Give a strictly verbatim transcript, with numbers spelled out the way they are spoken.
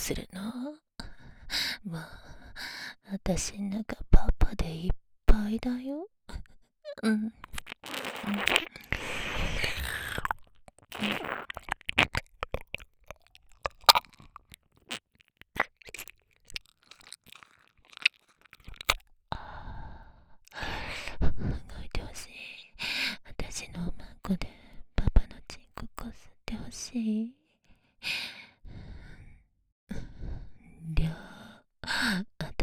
するの？もう、私ん中パパでいっぱいだよ。うん。うん。動いてほしい。私のおまんこでパパのチンコこすってほしい。りょう、